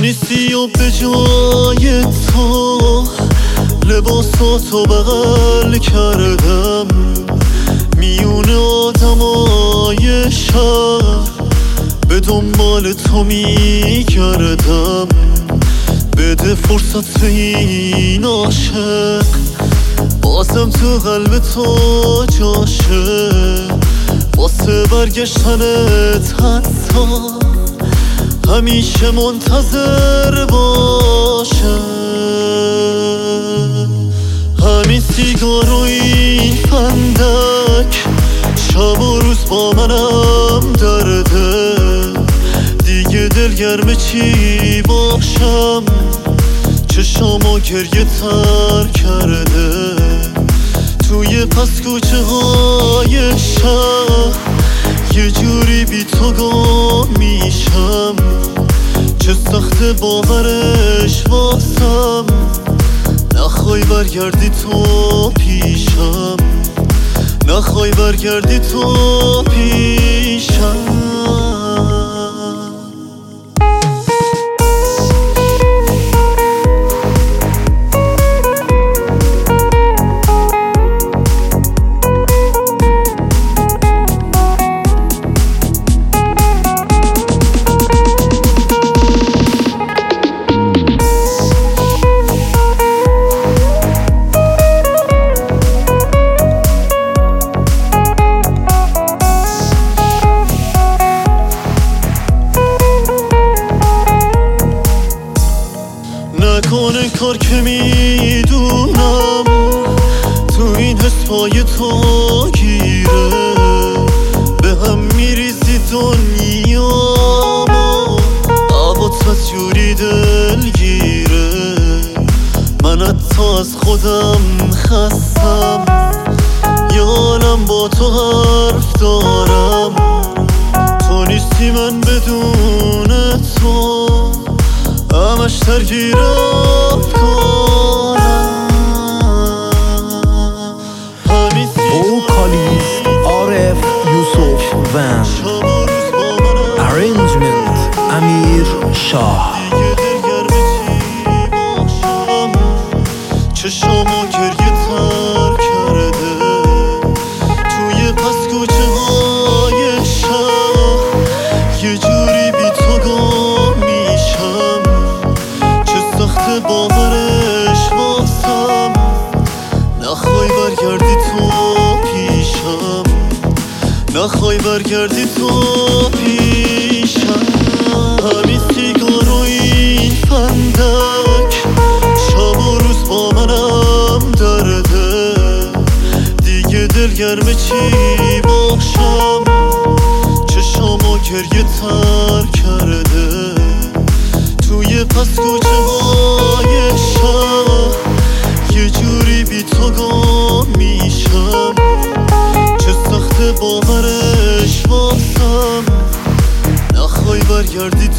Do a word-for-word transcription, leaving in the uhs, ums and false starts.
نیستی و به جای تو لباساتو بغل کردم، میون آدمای شهر به دنبال تو میگردم. بده فرصت به این عاشق، بازم تو قلب تو جاشه، واسه برگشتنت حتی همیشه منتظر باشه. همین سیگار و این فندک شب و روز با منم درده، دیگه دلگرم چی باشم، چشامو گریه تر کرده. توی پس کوچه های شهر یه جوری بی تو گم میشم، چه سخت باورش واسم، نخوای برگردی تو پیشم، نخوای برگردی تو پیشم. نکنه کار که میدونم تو این حس پای تو گیره، به هم میریزی دنیامو، عبات از جوری دلگیره. من حتی از خودم خستم، یالم با تو حرف دارم. تو نیستی من بدون تو همش درگیر افکارم. vocalist عارف یوسف وند، arrangement امیر شاه. چشامو گریه تر کرده، توی پس کوچه های شهر یه جوری بی تو گم میشم، چه سخت باورش واسم، نخوای برگردی تو پیشم، نخوای برگردی تو پیشم. همین سیگار و این فندک شب و روز با منم درده، دیگه دلگرم چی باشم، چشامو گریه تر کرده. توی پس کوچه های شهر یه جوری بی تو گم میشم، چه سخت باورش واسم، نخوای برگردی